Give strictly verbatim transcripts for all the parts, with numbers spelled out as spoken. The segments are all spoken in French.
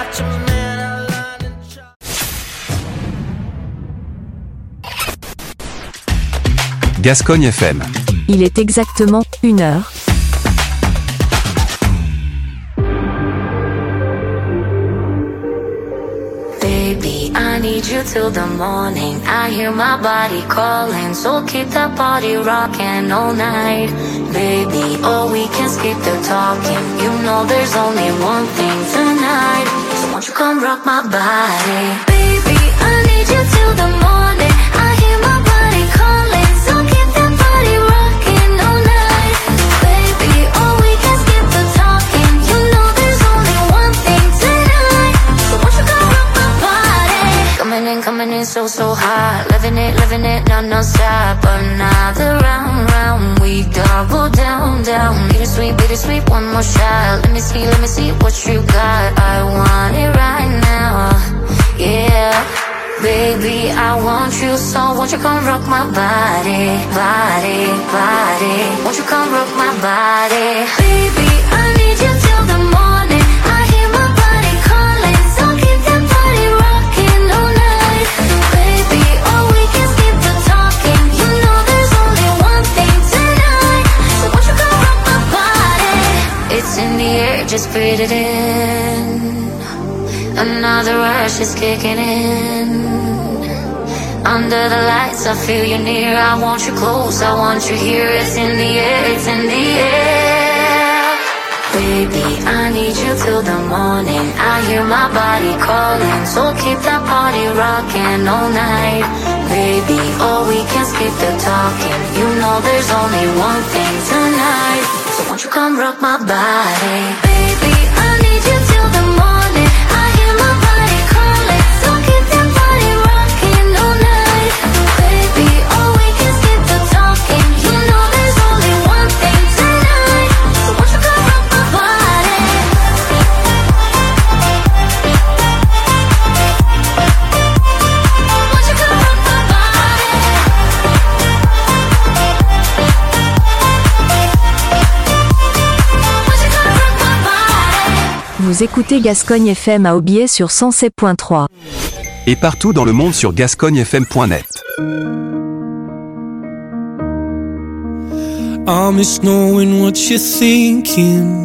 macho man outlined in chalk. Gascogne F M. Il est exactement une heure. Baby, I need you till the morning. I hear my body calling, so keep that body rocking all night. Baby, oh, we can skip the talking. You know there's only one thing tonight. So won't you come rock my body? Baby, I need you till the morning. I hear my body calling, so keep that body rocking all night. Baby, oh, we can skip the talking. You know there's only one thing tonight. So won't you come rock my body? Coming in, coming in so, so hot. Living it, living it, no, no stop. Another round, round. We double down, down. Bittersweet, bittersweet, one more shot. Let me see, let me see what you got. I want it right now. Yeah. Baby, I want you, so won't you come rock my body, body, body. Won't you come rock my body? Baby, I need you till the morning. I hear my body calling, so keep that body rocking all night. Baby, oh, we can skip the talking. You know there's only one thing tonight. So won't you come rock my body? It's in the air, just breathe it in. Another rush is kicking in. Under the lights, I feel you near. I want you close, I want you here. It's in the air, it's in the air. Baby, I need you till the morning. I hear my body calling, so keep that party rocking all night. Baby, oh, we can skip the talking. You know there's only one thing tonight. So won't you come rock my body? Baby, I need you till the morning. I hear my body calling, so keep that body rocking all night. Baby, oh, we can skip the talking. You know there's only one thing tonight. So won't you come rock my body? Won't you come rock my body? Won't you come rock my body? Vous écoutez Gascogne F M à Aubier sur cent sept point trois. Et partout dans le monde sur gascogne f m point net. I miss knowing what you're thinking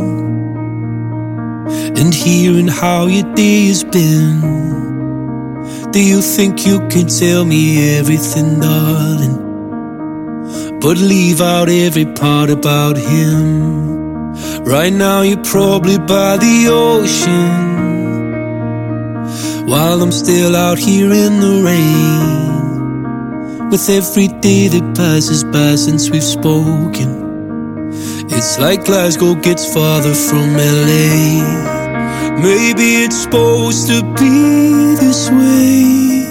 and hearing how your day has been. Do you think you can tell me everything, darling, but leave out every part about him? Right now you're probably by the ocean, while I'm still out here in the rain. With every day that passes by since we've spoken, it's like Glasgow gets farther from L A. Maybe it's supposed to be this way,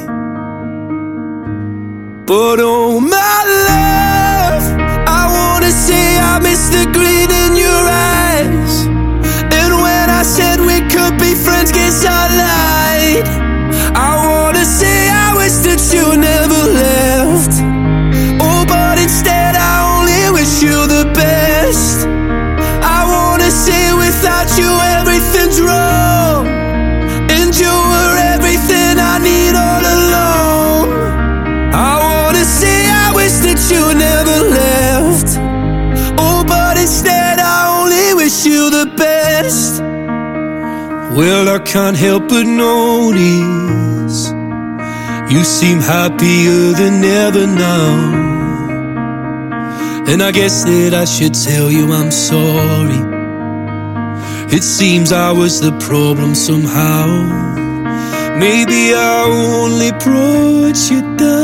but oh my love, I wanna say I miss the green in your eyes. And when I said we could be friends, guess I lied. I wanna say I wish that you never left. Oh, but instead I only wish you the best. I wanna say without you everything's wrong, and you were everything I need all along. I wanna say I wish that you never left. Oh, but instead I only wish you the best. Well, I can't help but notice you seem happier than ever now, and I guess that I should tell you I'm sorry. It seems I was the problem somehow. Maybe I only brought you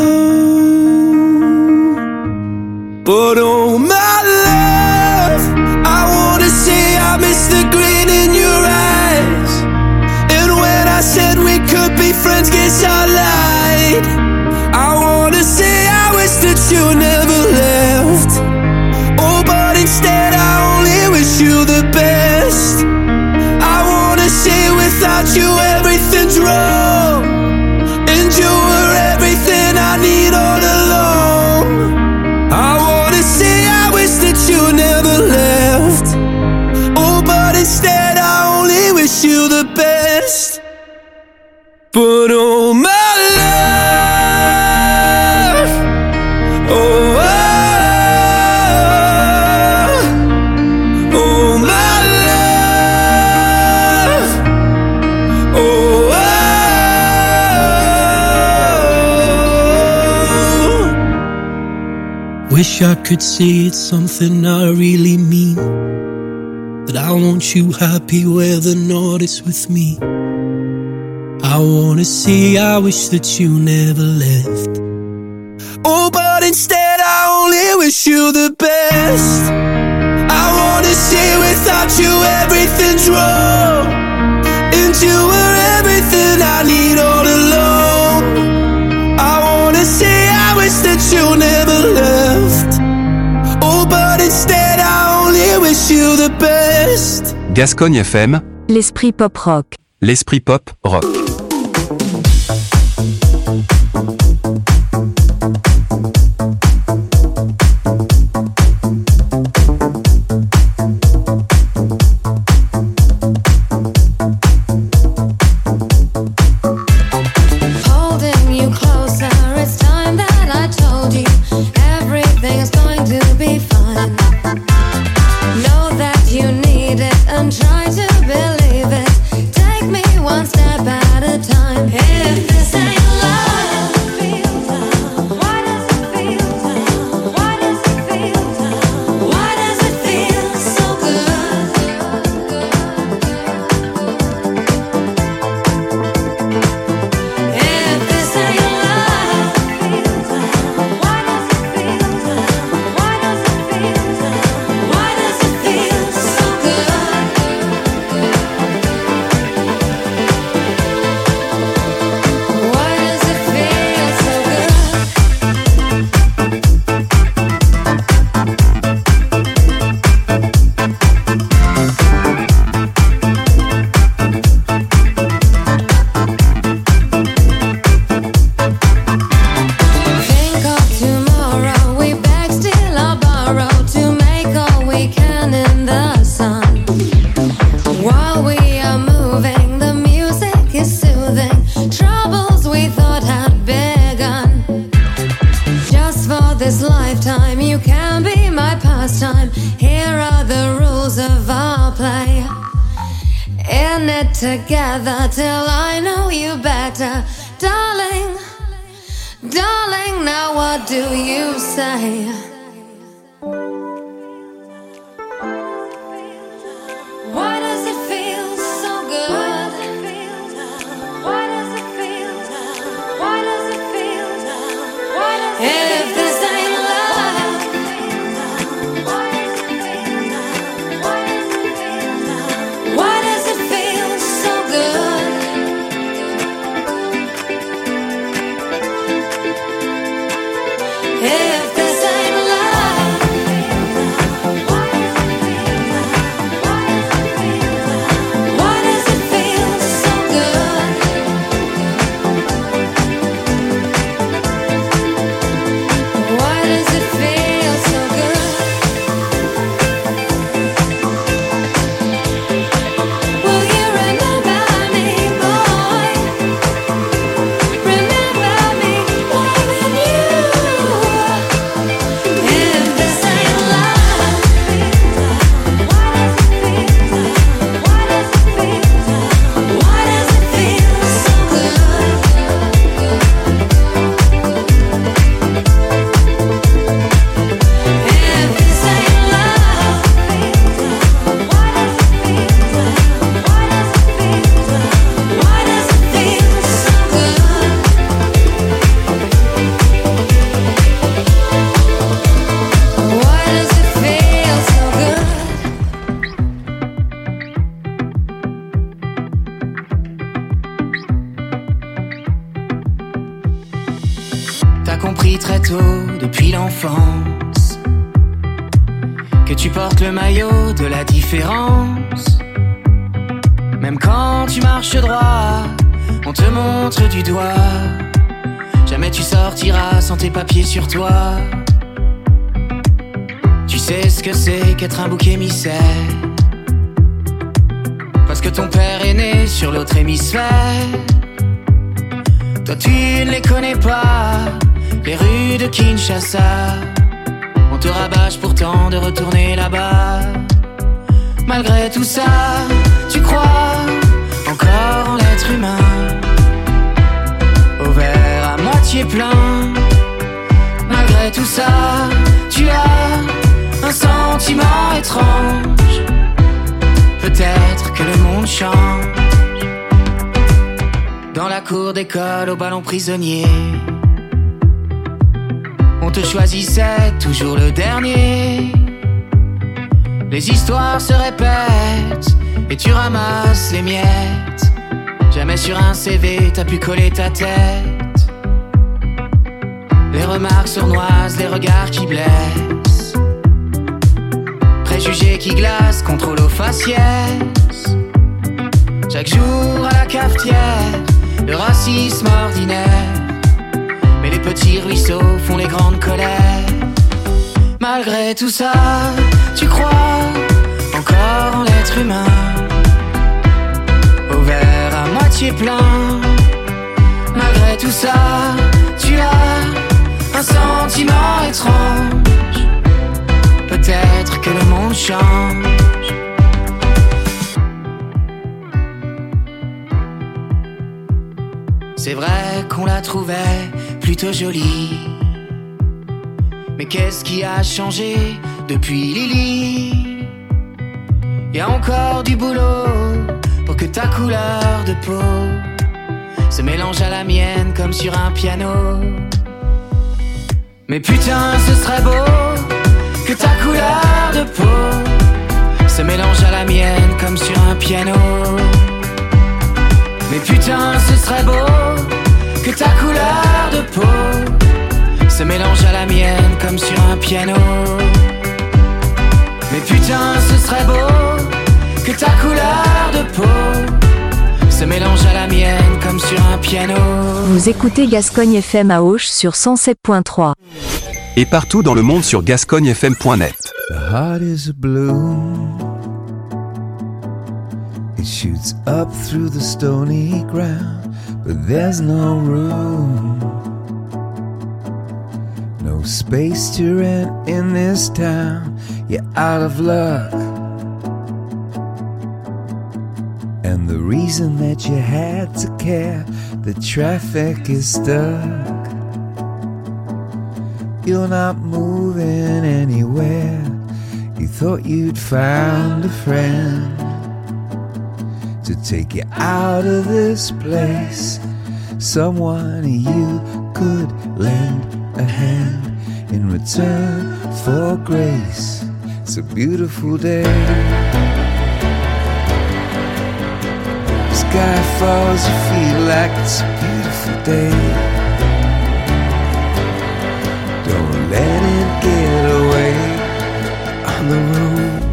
down, but oh my love, I wanna say I miss the grin in your eyes. And when I said we could be friends, guess I lied. I wanna say I wish that you never left. Oh, but instead I only wish you the best. I wanna say without you everything's wrong, and you were everything I need all along. I wanna say I wish that you never left. Oh, but instead I only wish you the best. wish I could say it's something I really mean, that I want you happy whether or not it's with me. I wanna say I wish that you never left. Oh, but instead I only wish you the best. I wanna say without you everything's wrong, and you were everything I need all along. I wanna say I wish that you never left. Oh, but instead I only wish you the best. Gascogne F M, L'esprit pop rock. l'esprit pop rock. Holding you closer, it's time that I told you everything is going to be fine. Know that you need it and try to believe it. Take me one step at a time. If this ain't love, why does it feel down? Why does it feel down? Why does it feel so good? If this ain't love, why does it feel down? Why does it feel down? Why does it feel so good? Why does it feel so good? Think of tomorrow, we beg, steal or borrow to make all we can in the sun. While we are moving, the music is soothing troubles we thought had begun. Just for this lifetime, you can be my pastime. Here are the rules of our play. In it together till I know you better, darling. Darling, now what do you say? Why does it feel so good? Why does it feel down? Why does it feel down? Why does it If this ain't love, why does it feel down? Why does it feel down? Why does it feel so good? If this ain't love, why does it feel down? Why does it feel so good? Why does it feel so good? Will you remember me, boy? Remember me more than you. If this ain't love, why does it feel down? Why does it feel down? Why does it feel so good? If this ain't love, why does it feel down? Why does it feel down? Why does it feel so good? Why does it feel so good? T'as compris très tôt, depuis l'enfance, que tu portes le maillot de la différence. Même quand tu marches droit, on te montre du doigt. Jamais tu sortiras sans tes papiers sur toi. Tu sais ce que c'est qu'être un bouc émissaire, parce que ton père est né sur l'autre hémisphère. Toi tu ne les connais pas, les rues de Kinshasa. On te rabâche pourtant de retourner là-bas. Malgré tout ça, tu crois encore en l'être humain, au verre à moitié plein. Malgré tout ça, tu dans la cour d'école au ballon prisonnier. On te choisissait toujours le dernier. Les histoires se répètent et tu ramasses les miettes. Jamais sur un C V t'as pu coller ta tête. Les remarques sournoises, les regards qui blessent, préjugés qui glacent, contrôle au faciès. Chaque jour à la cafetière, le racisme ordinaire. Mais les petits ruisseaux font les grandes colères. Malgré tout ça, tu crois encore en l'être humain, au verre à moitié plein. Malgré tout ça, tu as un sentiment étrange. Peut-être que le monde change. C'est vrai qu'on la trouvait plutôt jolie, mais qu'est-ce qui a changé depuis Lily? Y a encore du boulot pour que ta couleur de peau se mélange à la mienne comme sur un piano. Mais putain, ce serait beau que ta couleur de peau se mélange à la mienne comme sur un piano. Mais putain, ce serait beau que ta couleur de peau se mélange à la mienne comme sur un piano. Mais putain, ce serait beau que ta couleur de peau se mélange à la mienne comme sur un piano. Vous écoutez Gascogne F M à Auch sur cent sept point trois. Et partout dans le monde sur gascogne f m point net. The heart is a bloom. It shoots up through the stony ground, but there's no room, no space to rent in this town. You're out of luck, and the reason that you had to care, the traffic is stuck. You're not moving anywhere. You thought you'd found a friend to take you out of this place, someone you could lend a hand in return for grace. It's a beautiful day. The sky falls, you feel like it's a beautiful day. Don't let it get away on the road.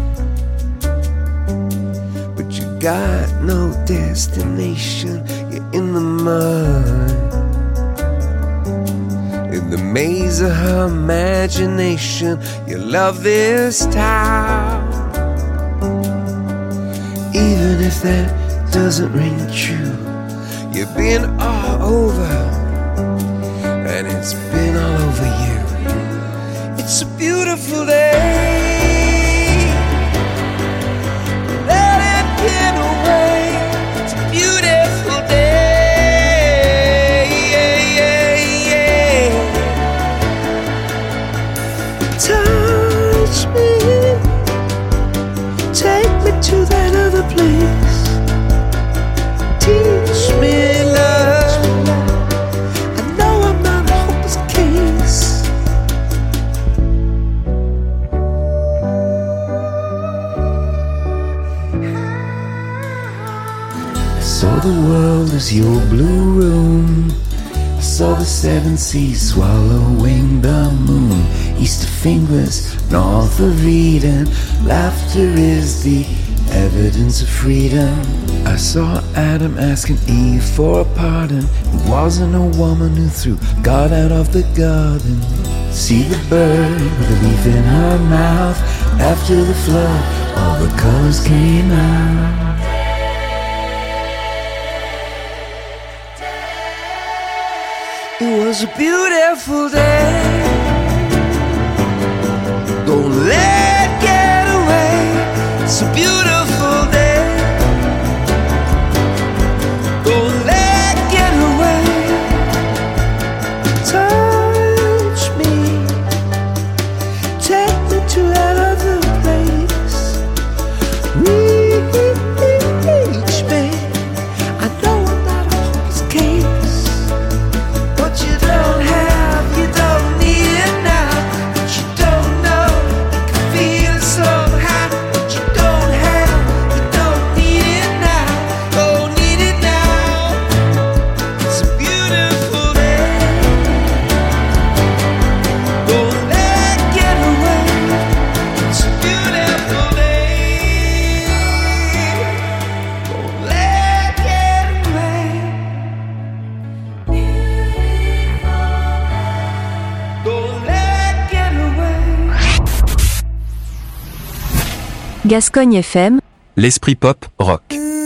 Got no destination, you're in the mud, in the maze of her imagination. You love this town, even if that doesn't ring true. You've been all over, and it's been all over you. It's a beautiful day. Get away. It's a beautiful day. Yeah, yeah, yeah. Touch me, take me to that other place. Teach me love. I know I'm not a hopeless case. Saw the world as your blue room. I saw the seven seas swallowing the moon. East of fingers, north of Eden. Laughter is the evidence of freedom. I saw Adam asking Eve for a pardon. It wasn't a woman who threw God out of the garden. See the bird with a leaf in her mouth. After the flood, all the colors came out. It was a beautiful day. Don't let it get away. It's a beautiful day. Don't let it get away. Touch me, take me to that other place. Reach me. I know I'm not a Gascogne F M, l'esprit pop, rock.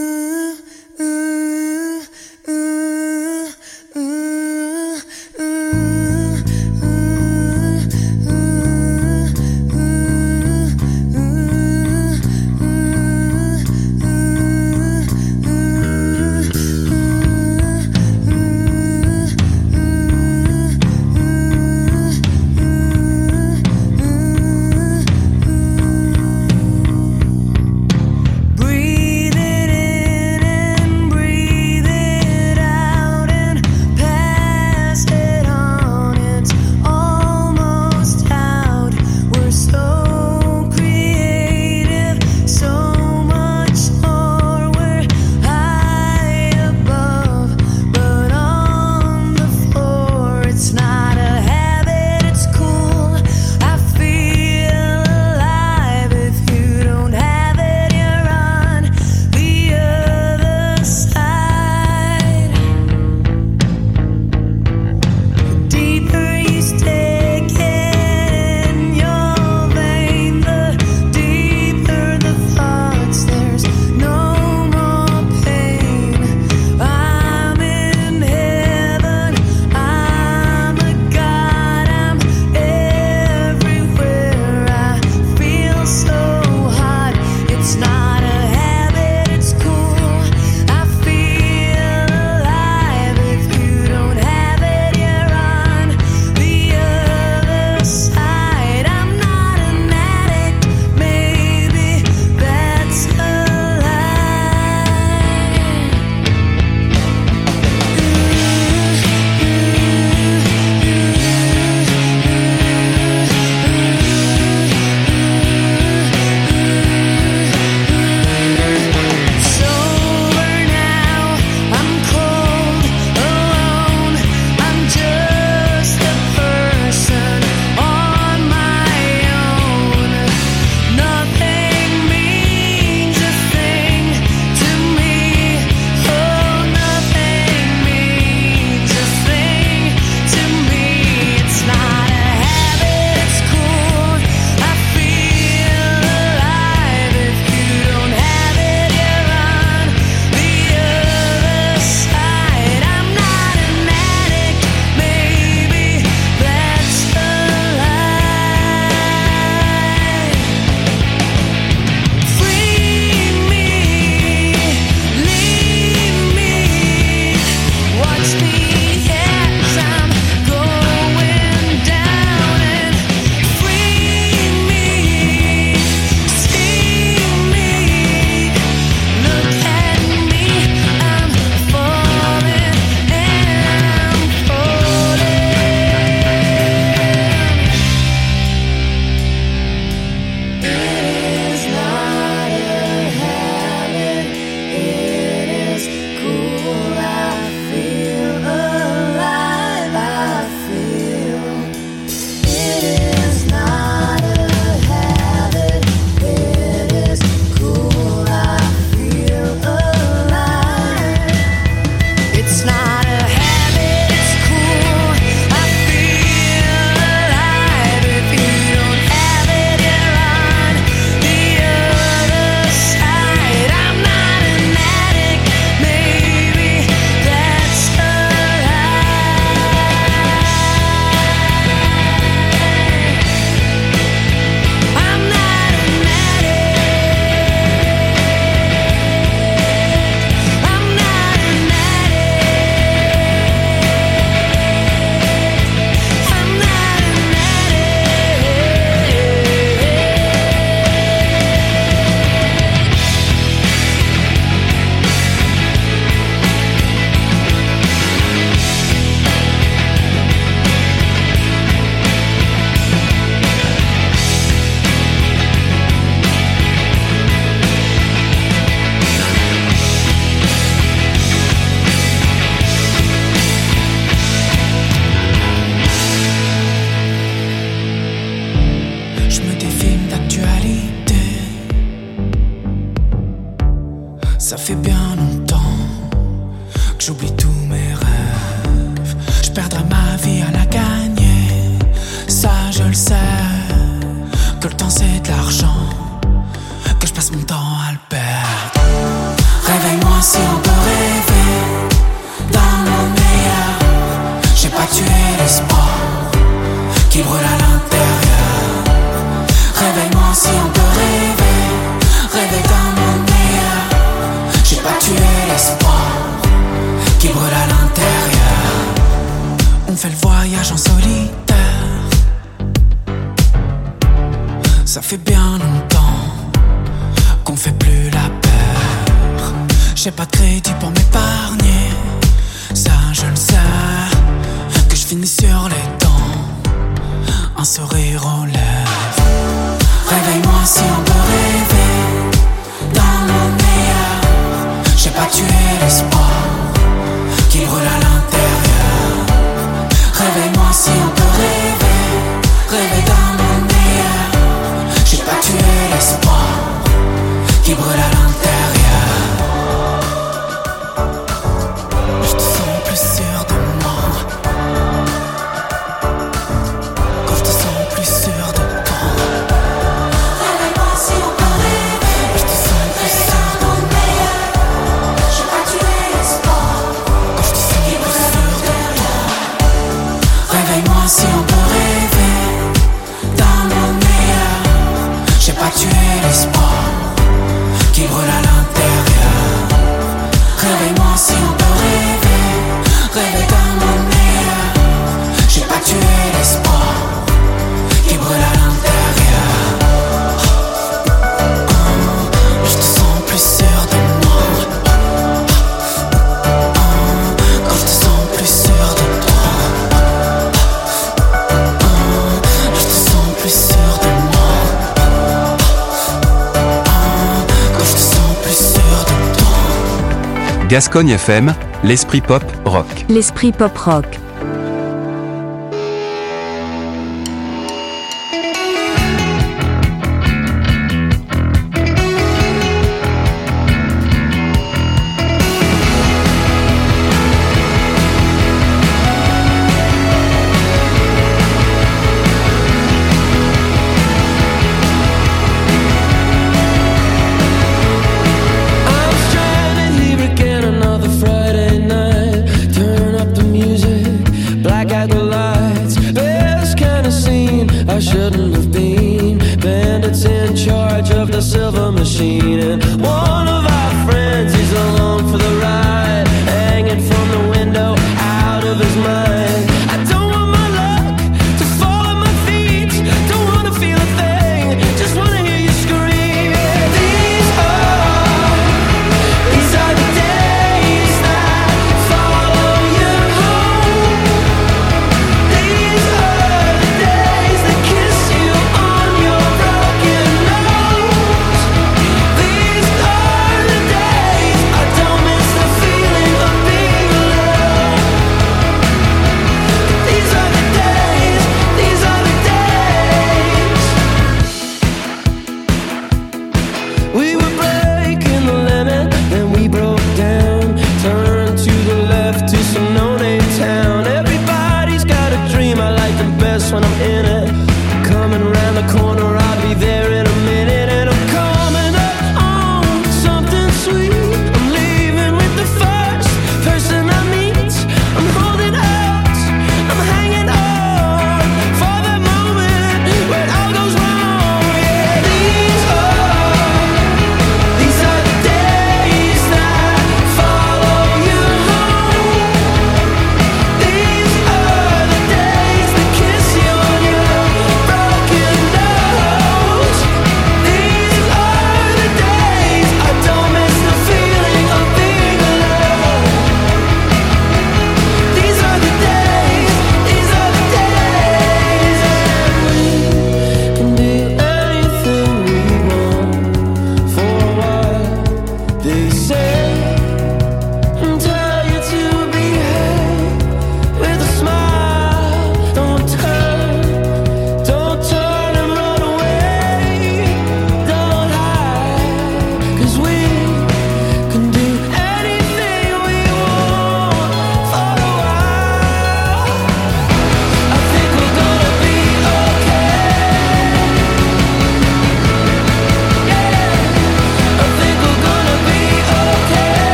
Ça fait bien longtemps que j'oublie tous mes rêves. Je perdrai ma vie à la gagner, ça je le sais. Que le temps c'est de l'argent, que je temps à le perdre. Réveille-moi si on peut rêver d'un monde meilleur. J'ai pas tué l'espoir qui brûle à l'intérieur. Réveille-moi si on peut rêver, rêver d'un monde meilleur. J'ai pas tué l'espoir qui brûle à l'intérieur. On fait le voyage en solitaire. Ça fait bien longtemps qu'on fait plus la peur. J'ai pas de crédit pour m'épargner, ça je le sais. Que je finis sur les dents, un sourire aux lèvres. Réveille-moi si on peut rêver d'un monde meilleur. J'ai pas tué l'espoir qui brûle à l'intérieur. Réveille-moi si on peut rêver, rêver d'un monde meilleur. J'ai pas tué l'espoir qui brûle à l'intérieur. Je te sens plus sûr de moi quand je te sens plus sûr de toi. Réveille-moi si on peut rêver. Je te sens plus sûr de moi J'ai pas tué l'espoir quand je te sens qui plus brûle à sûr de l'intérieur. Réveille-moi si on peut rêver d'un monde meilleur. J'ai pas tué l'espoir qui brûle à l'intérieur. Réveille-moi si on peut rêver, rêver d'un monde meilleur. J'ai pas tué l'espoir qui brûle à l'intérieur. Je te sens plus sûr de moi quand je te sens plus sûr de toi. Je te sens plus sûr de moi quand je te sens plus sûr de toi. Gascogne F M, l'esprit pop rock. L'esprit pop rock. I'm stranded here again another Friday night. Turn up the music.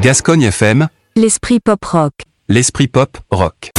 Gascogne F M, l'esprit pop rock. l'esprit pop rock.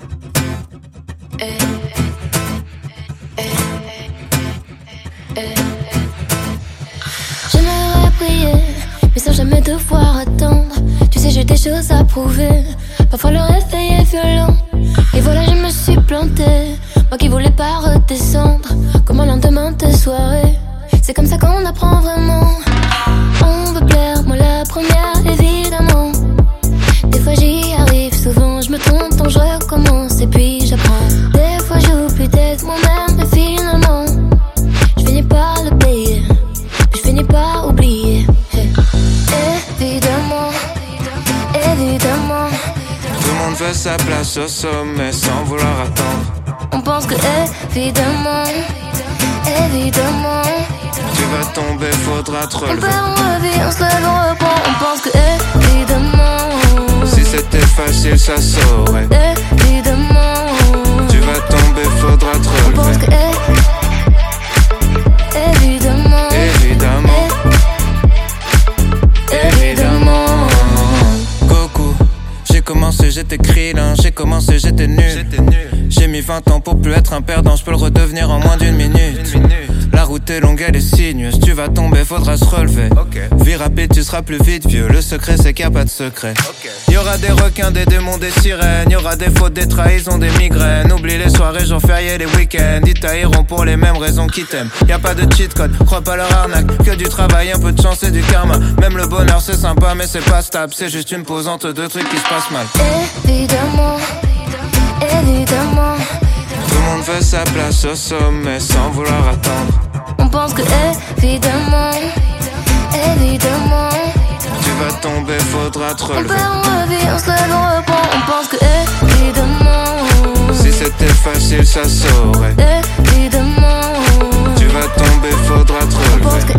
J'aimerais prier, mais sans jamais devoir attendre. Tu sais, j'ai des choses à prouver. Parfois le réveil est violent. Et voilà, je me suis plantée. Moi qui voulais pas redescendre, comme un lendemain de soirée. C'est comme ça qu'on apprend vraiment. On veut plaire, moi la première, évidemment. Des fois j'y arrive, souvent je me trompe, donc je recommence et puis j'apprends. Des fois j'oublie d'être moi-même et finalement je finis par le payer, puis je finis par oublier. Hey. Évidemment, évidemment, tout le monde veut sa place au sommet sans vouloir attendre. on pense que évidemment, évidemment, tu vas tomber, faudra te on relever. perd, on revit, on se lève, on reprend. On pense que évidemment, Si c'était facile, ça saurait. évidemment, Tu vas tomber, faudra te on pense que relever. é- évidemment, Évidemment, évidemment. Goku, j'ai commencé, j'étais Krillin. J'ai commencé, j'étais nul. J'ai mis vingt ans pour plus être un perdant. Je peux le redevenir en moins d'une minute. La route est longue, elle est sinueuse. Tu vas tomber, faudra se relever. Vie rapide, tu seras plus vite vieux. Le secret, c'est qu'il n'y a pas de secret. Y'aura des requins, des démons, des sirènes. Y'aura des fautes, des trahisons, des migraines. Oublie les soirées, jours fériés, les week-ends. Ils tailleront pour les mêmes raisons qu'ils t'aiment. Y'a pas de cheat code, crois pas leur arnaque. Que du travail, un peu de chance et du karma. Même le bonheur, c'est sympa, mais c'est pas stable. C'est juste une pause entre deux trucs qui se passent mal. Évidemment, évidemment, Tout le monde veut sa place au sommet sans vouloir attendre. on pense que évidemment, évidemment, Tu vas tomber, faudra te on relever. perd, on revit, on se lève, on reprend. On pense que évidemment, Si c'était facile, ça saurait. évidemment, Tu vas tomber, faudra te on pense relever. que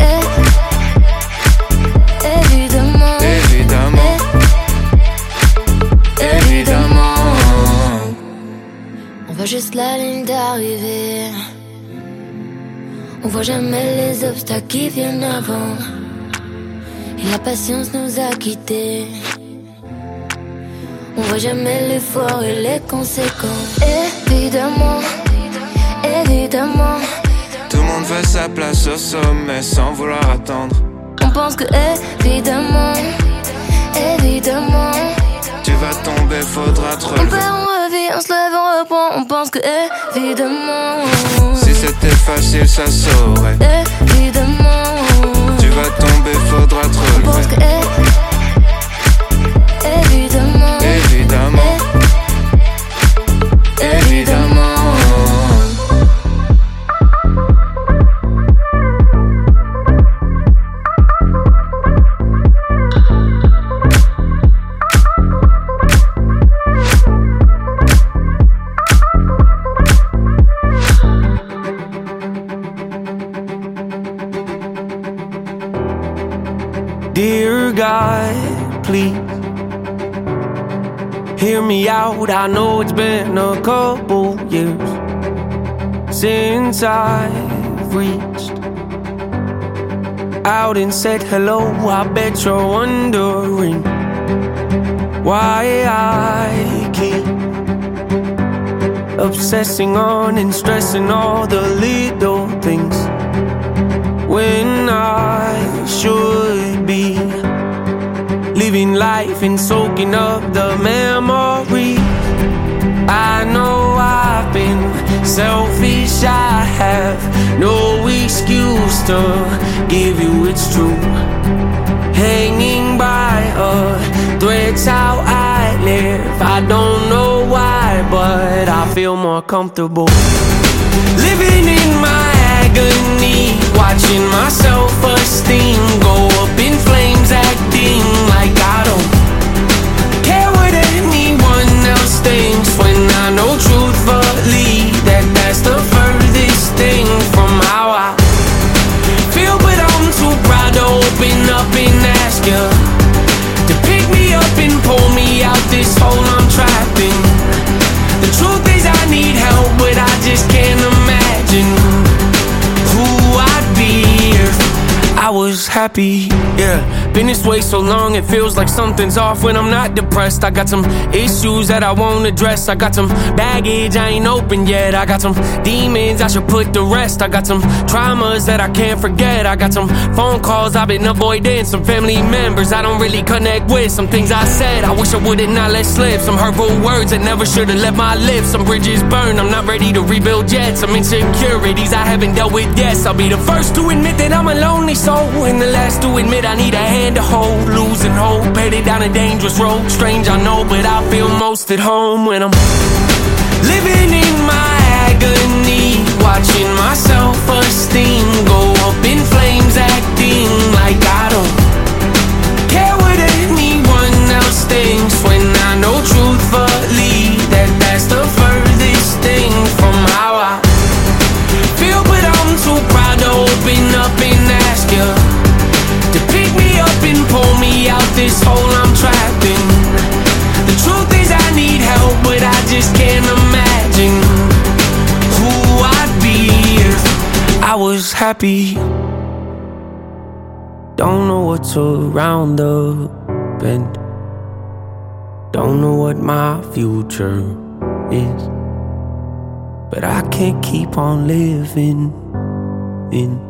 é- évidemment, Évidemment, évidemment. on voit juste la ligne d'arrivée. On voit jamais les obstacles qui viennent avant. Et la patience nous a quittés. On voit jamais l'effort et les conséquences. Évidemment, évidemment, Tout le monde veut sa place au sommet sans vouloir attendre. on pense que évidemment, évidemment, Tu vas tomber, faudra te on relever. perd, on revit, on se lève, on reprend. On pense que évidemment, Si c'était facile, ça saurait. évidemment, Tu vas tomber, faudra te on pense que relever. é- évidemment, Évidemment, évidemment. Dear God, please hear me out. I know it's been a couple years since I've reached out and said hello. I bet you're wondering why I keep obsessing on and stressing all the little things when I should be living life and soaking up the memories. I know I've been selfish, I have no excuse to give you it's true. Hanging by a thread's how I live. I don't know why, but I feel more comfortable living in my agony, watching my self-esteem go up in flames, acting like I don't care what anyone else thinks, when I know truthfully that that's the furthest thing from how I feel. But I'm too proud to open up and ask you to pick me up and pull me out this hole I'm trapped in. The truth is I need help, but I just can't imagine who I'd be if I was happy. Yeah, Been this way so long, it feels like something's off when I'm not depressed. I got some issues that I won't address. I got some baggage I ain't open yet. I got some demons I should put to rest. I got some traumas that I can't forget. I got some phone calls I've been avoiding. Some family members I don't really connect with. Some things I said I wish I would've not let slip. Some hurtful words that never should've left my lips. Some bridges burned, I'm not ready to rebuild yet. Some insecurities I haven't dealt with yet. I'll be the first to admit that I'm a lonely soul, and the last to admit I need a hand to hold. Losing hope, headed down a dangerous road. Strange I know, but I feel most at home when I'm living in my agony, watching my self-esteem go up in flames, acting like I don't care what anyone else thinks, when I know truthfully that that's the furthest thing from how I feel. But I'm too proud to open up and ask you to pick me up and pull me out this hole I'm trapped in. The truth is I need help, but I just can't imagine who I'd be if I was happy. Don't know what's around the bend. Don't know what my future is, but I can't keep on living in.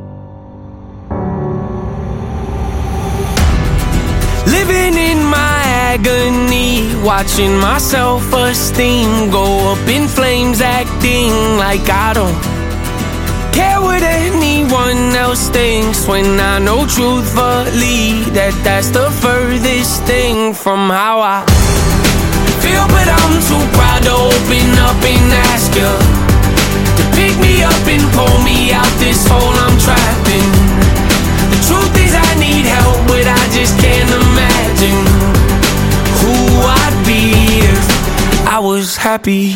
Living in my agony, watching my self-esteem go up in flames, acting like I don't care what anyone else thinks, when I know truthfully that that's the furthest thing from how I feel. But I'm too proud to open up and ask you to pick me up and pull me out this hole I'm trapped in. The truth is I need help, but I just can't imagine who I'd be if I was happy.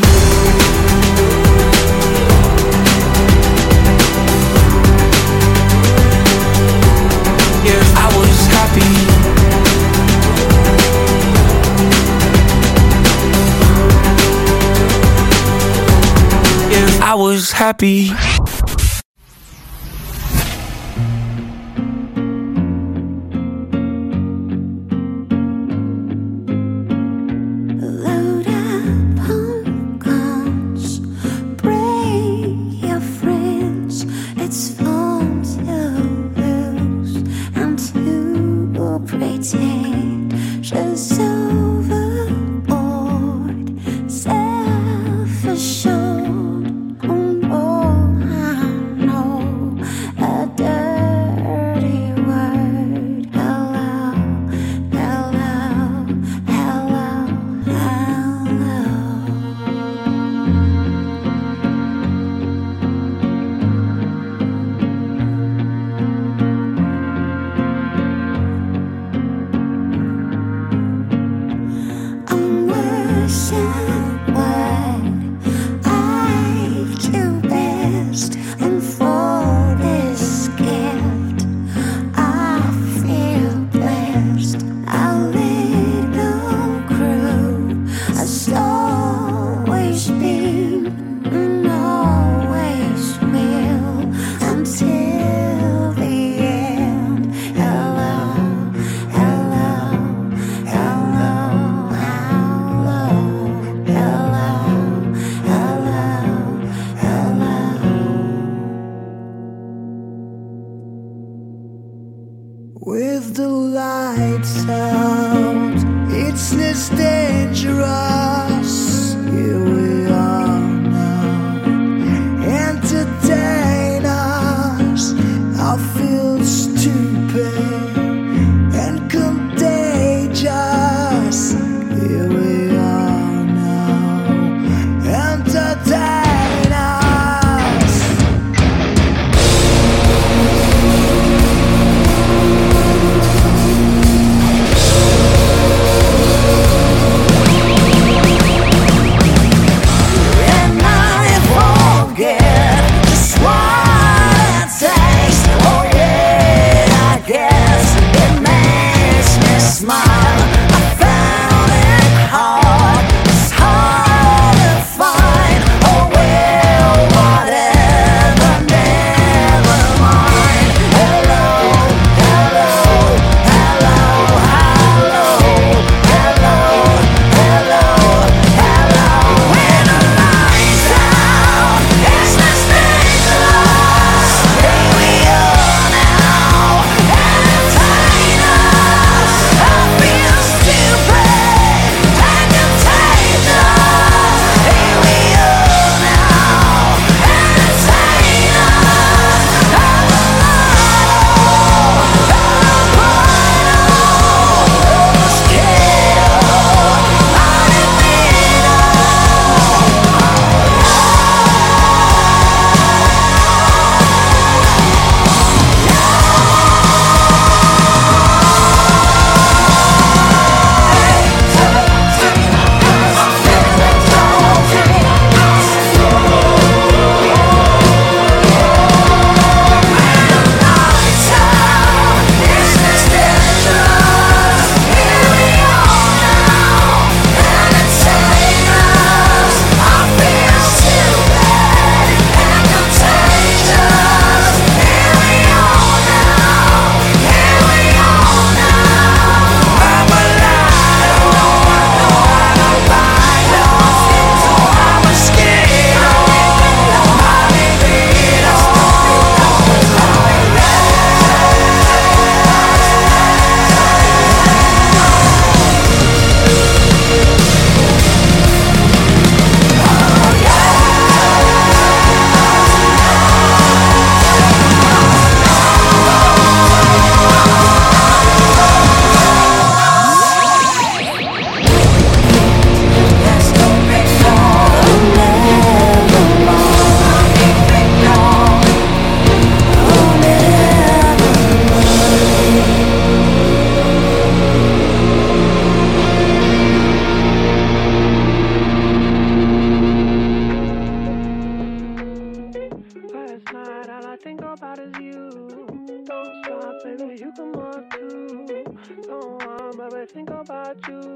If I was happy. If I was happy. With the lights out, it's less dangerous. Here we are now, entertain us. I feel stupid and contagious. Here we are now, entertain us.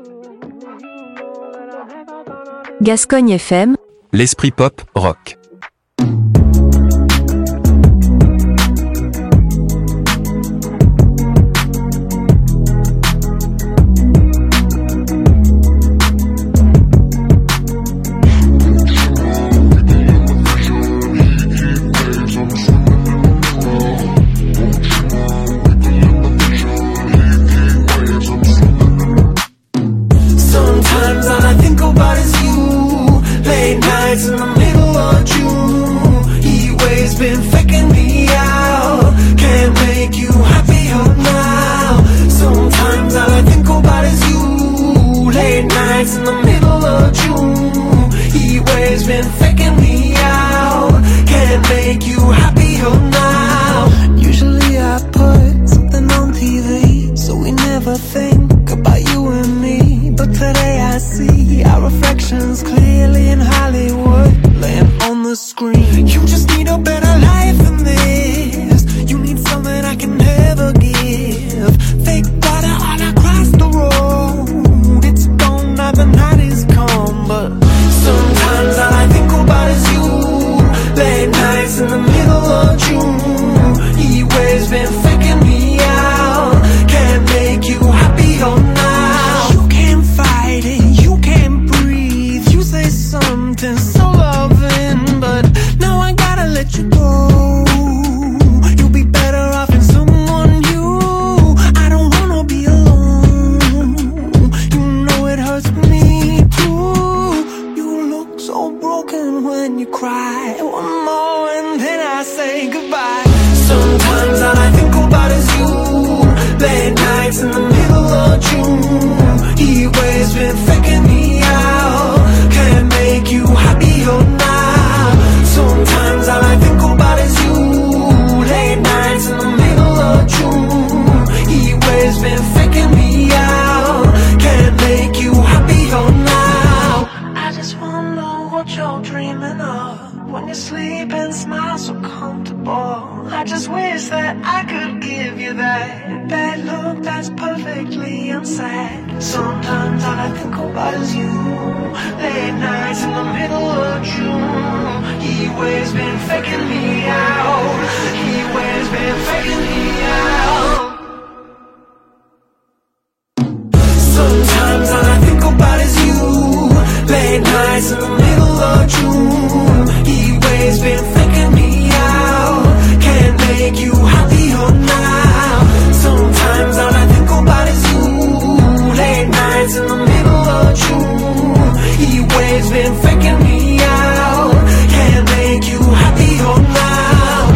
Gascogne F M, l'esprit pop, rock. Sometimes all I think about is you. Late nights in the middle of June. Heat waves been faking me out. Can't make you happier now. Sometimes all I think about is you. Late nights in the middle of June. Heat waves been faking me out. Can't make you happier now. Usually I put something on T V, so we never think about you and me. But today I see our reflections clearly in Hollywood, laying on the screen. You just need a better life than this. You need something I can never give. Fake water all across the road. It's gone now, the night is come. But sometimes all I think about is you. Late nights in the middle of June. Heat waves been faking me out. Can't make you happier now. You can't fight it, you can't breathe. You say something so loving, but now I gotta let you go. You'll be better off in someone new. I don't wanna be alone. You know it hurts me too. You look so broken when you cry. One more and then I say goodbye. Sometimes all I think about is you. Late nights in the middle of June. Heat waves been faking me out. Can't make you happier now. Sometimes all I think about is you. Late nights in the middle of June. Heat waves been faking me out. Can't make you happier now. I just wanna know what you're dreaming of. When you sleep and smile so comfortable. I just wish that I could give you that bad look that's perfectly unsaid. Sometimes all I think about is you. Late nights in the middle of June. Heat waves been faking me out. Heat waves been faking me out. Sometimes all I think about is you. Late nights in the middle of June. Heat waves been faking me out. Can't make you happier now. Sometimes all I think about is you. Late nights in the middle of June. Heat waves been faking me out. Can't make you happier now.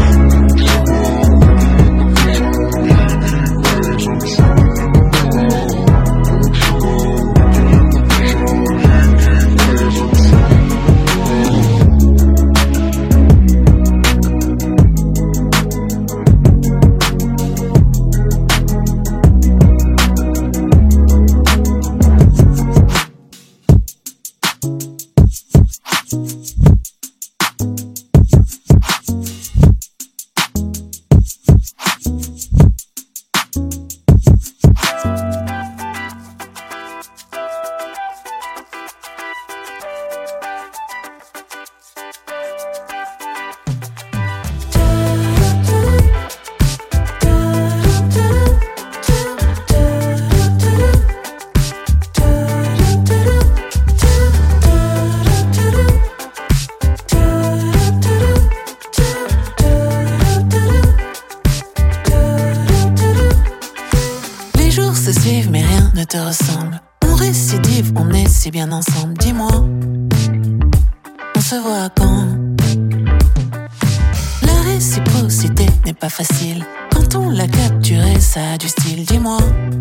Te ressemble. On récidive, on est si bien ensemble. Dis-moi, on se voit quand? La réciprocité n'est pas facile. Quand on l'a capturé, ça a du style. Dis-moi,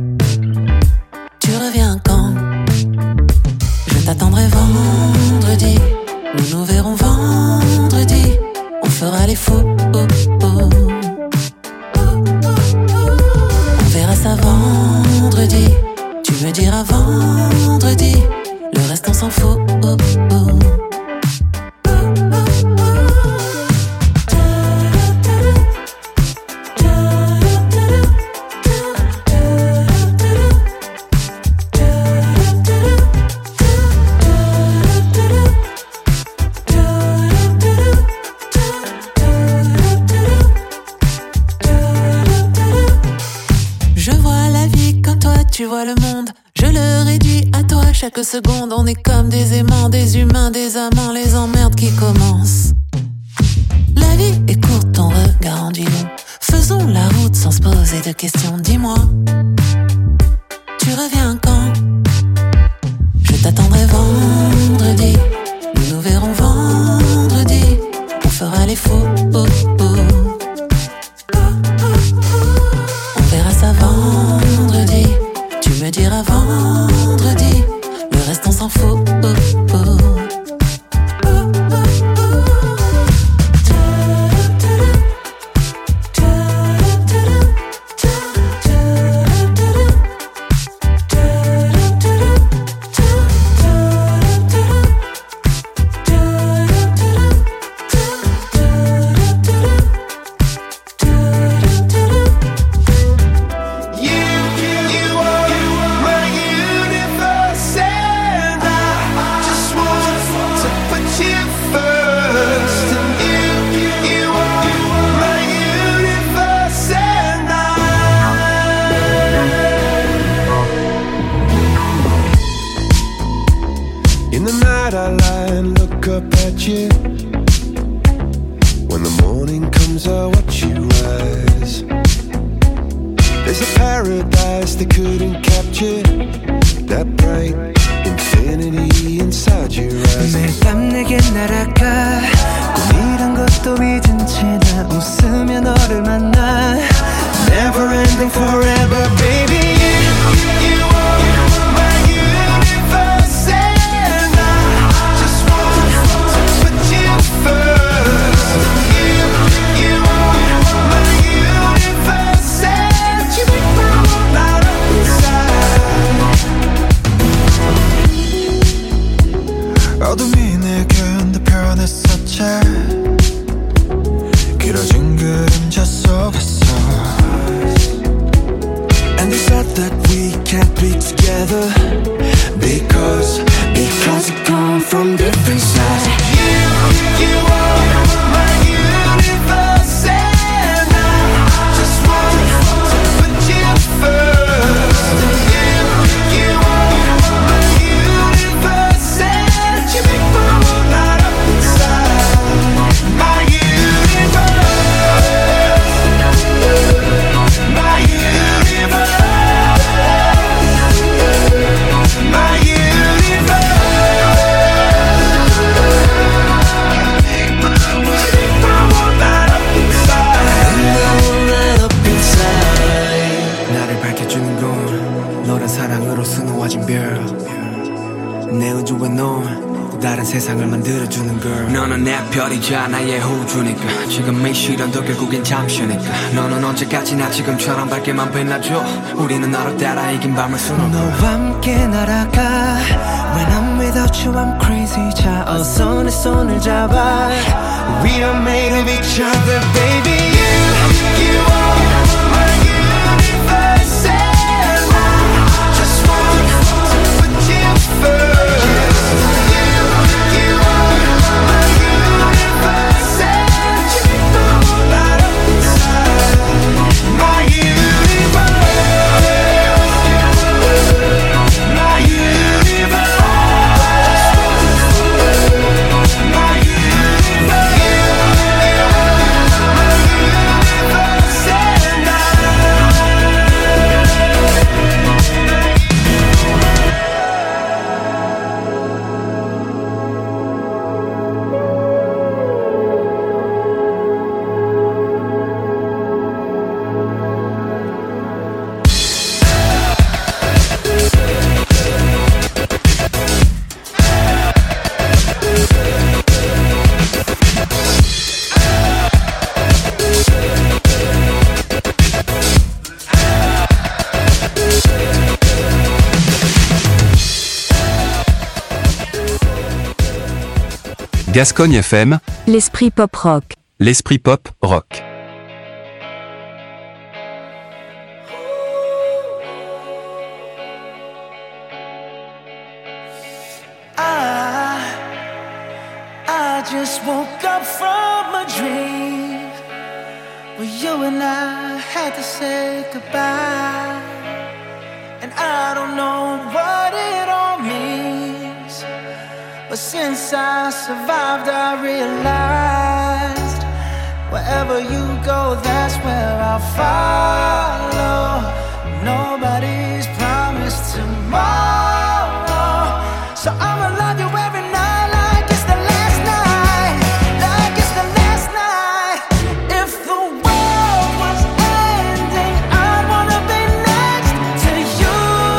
tu reviens quand? Je t'attendrai vendredi. Nous nous verrons vendredi. On fera les fous. Oh, oh. On verra ça vendredi. Tu me diras vendredi, le reste on s'en fout. Oh, oh. chaque seconde on est comme des aimants, des humains, des amants, les emmerdes qui commencent. La vie est courte, ton regard en dit long. Faisons la route sans se poser de questions. Dis-moi, tu reviens quand? Je t'attendrai vendredi. Nous nous verrons vendredi. On fera les faux. Oh, oh. On verra ça vendredi. Tu me diras vendredi. Le reste on s'en fout. Oh, oh. 나의 호주니까 지금의 시련도 결국엔 잠시니까 너는 언제까지나 지금처럼 밝게만 빛나줘 우리는 너로 따라 이긴 밤을 수놓고 너와 함께 날아가 When I'm without you I'm crazy 자 어서 내 손을 잡아 We are made of each other baby You, you are my universe And I just want to put you first Gascogne F M, l'esprit pop rock. L'esprit pop rock. I, I just woke up from a dream where you and I had to say goodbye, and I don't know what it all means. But since I survived, I realized wherever you go, that's where I'll follow. Nobody's promised tomorrow, so I'ma love you every night like it's the last night, like it's the last night. If the world was ending, I'd wanna be next to you.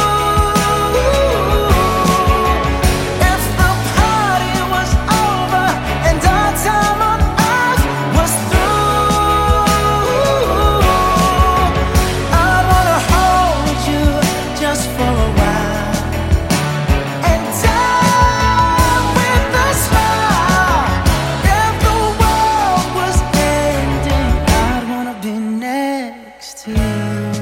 If the party was over and our time on earth was through, I'd wanna hold you just for a while and die with a smile. If the world was ending, I'd wanna be next to you.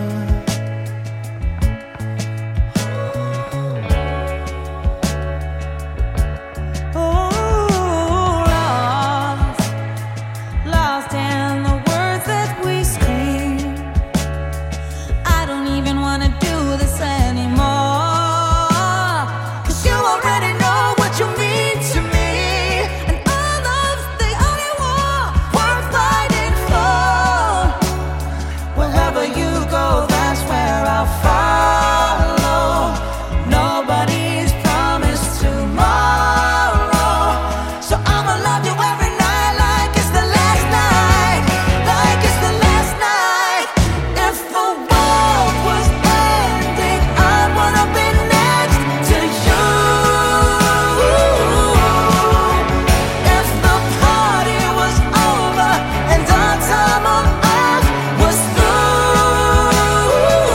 Oh, lost, lost in the words that we scream. I don't even wanna do this anymore, 'cause you already know what you mean to me, and all love's the only war worth fighting for. Wherever you go, that's where I'll follow. Nobody's promised tomorrow, so I'ma love you every night like it's the last night, like it's the last night. If the world was ending, I'd wanna be next to you. If the party was over and our time on earth was through,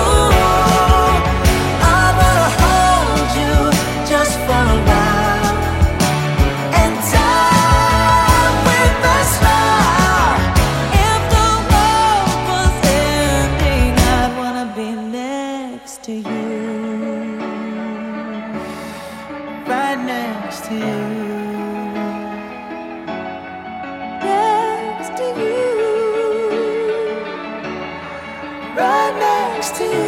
I'd wanna hold you just for a while and die with a smile. If the world was ending, I'd wanna be next to you, right next to you, next to you, right next to you.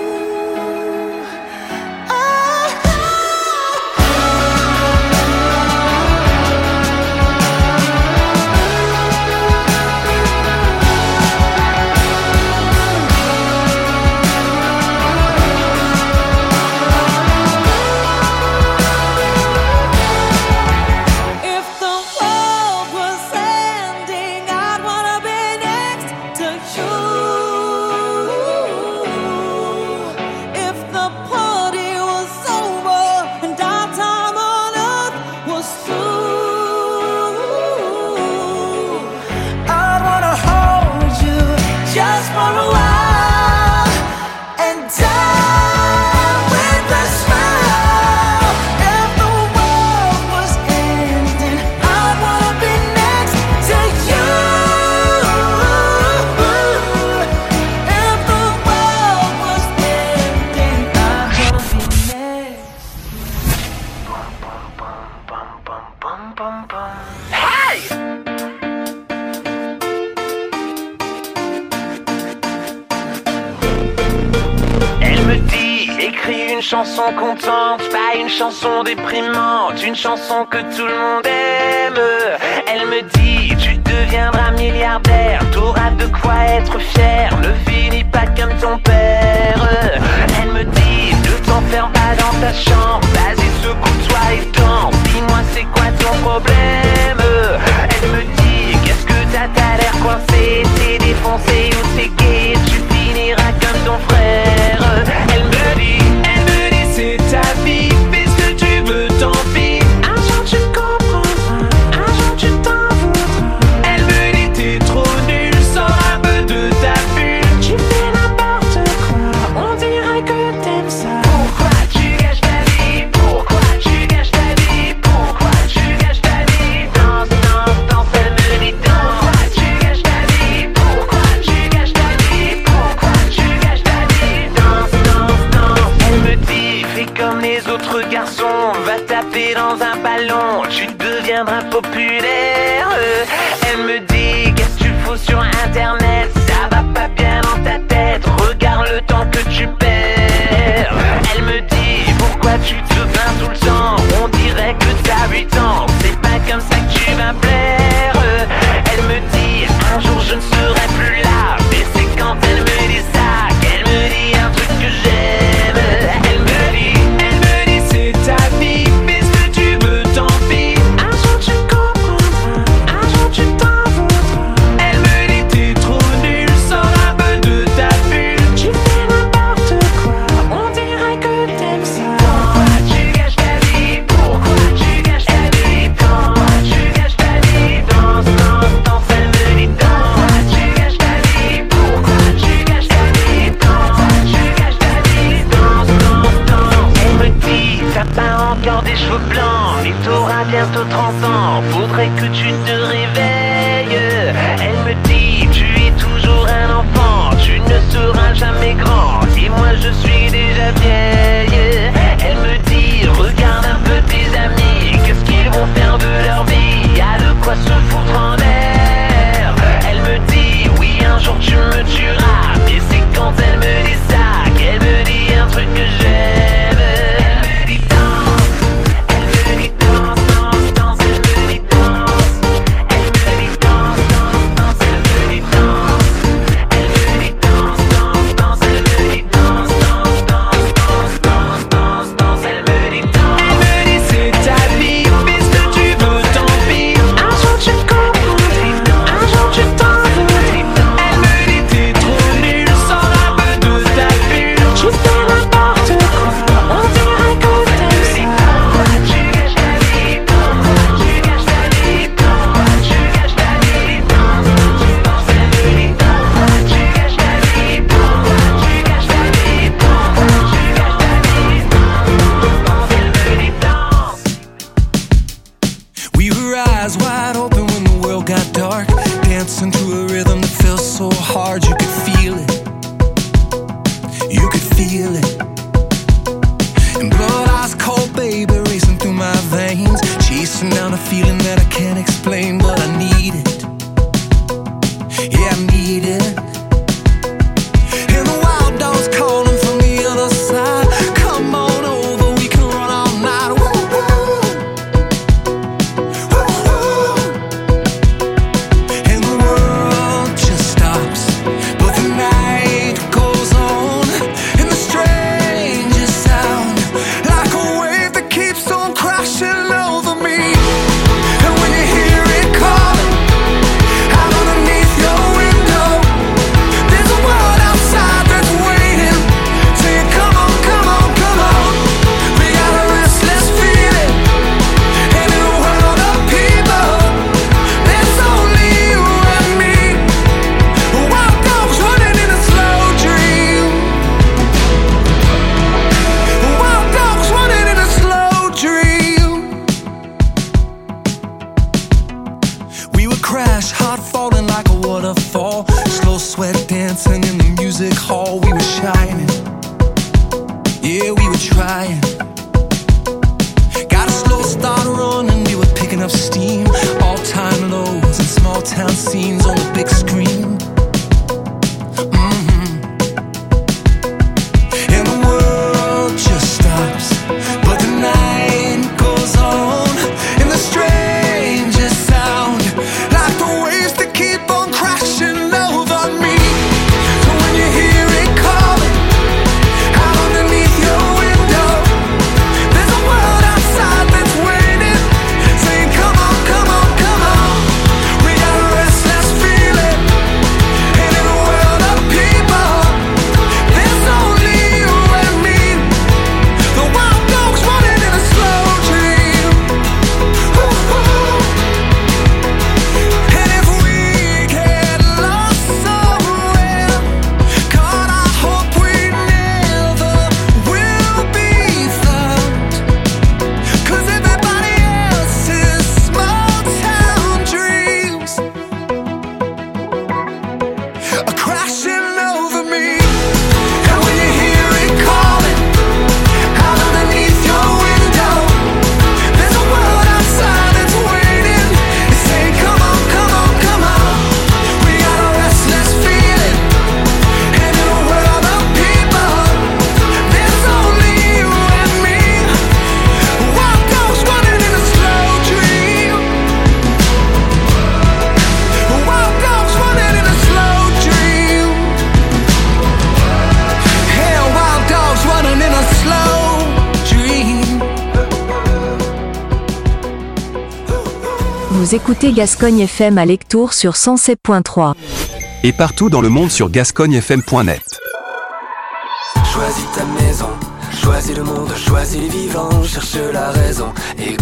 If the world was ending, I'd wanna be next to you. If the party was over and our time on earth was through, I'd wanna hold you just for a while and die with a smile. If the world was ending, I'd wanna be next to you. If the world was ending, I'd wanna be next. Elle me dit, écris une chanson contente, pas une chanson déprimante, une chanson que tout le monde aime. Elle me dit, tu deviendras milliardaire, t'auras de quoi être fier, ne finis pas comme ton père. Elle me dit, ne t'enferme pas dans ta chambre, vas-y secoue-toi et danse, dis-moi c'est quoi ton problème. Elle me dit, qu'est-ce que t'as, t'as l'air coincé, t'es défoncé ou t'es gay, tu finiras comme ton frère. Elle me dit, elle me dit c'est ta vie, fais ce que tu veux, tant pis. Un jour tu comprendras, un jour tu t'en voudras. Elle me dit t'es trop nul, sors un peu de ta bulle. Tu fais n'importe quoi, on dirait que t'aimes ça. Pourquoi tu gâches ta vie? Pourquoi tu gâches ta vie? Pourquoi tu gâches ta vie? Danse, danse, danse, elle me dit danse. Pourquoi tu gâches ta vie? Pourquoi tu gâches ta vie? Pourquoi tu gâches ta vie? Danse, danse, danse. Elle me dit, fais comme les autres garçons, va taper dans un ballon, tu deviendras populaire. Elle me dit, qu'est-ce que tu fous sur internet, ça va pas bien dans ta tête, regarde le temps que tu perds. Elle me dit, pourquoi tu te plains tout le temps, on dirait que t'as huit ans. encore des cheveux blancs, mais t'auras bientôt trente ans. Faudrait que tu te réveilles. Elle me dit, tu es toujours un enfant, tu ne seras jamais grand. Et moi je suis déjà vieille. Elle me dit, regarde un peu tes amis, qu'est-ce qu'ils vont faire de leur vie? Y'a de quoi se foutre en l'air. Elle me dit, oui un jour tu me tueras. Mais c'est quand elle me dit ça qu'elle me dit un truc que j'aime. Vous écoutez Gascogne F M à Lectoure sur cent sept point trois. Et partout dans le monde sur gascogne f m point net. Choisis ta maison, choisis le monde, choisis les vivants, cherche la raison et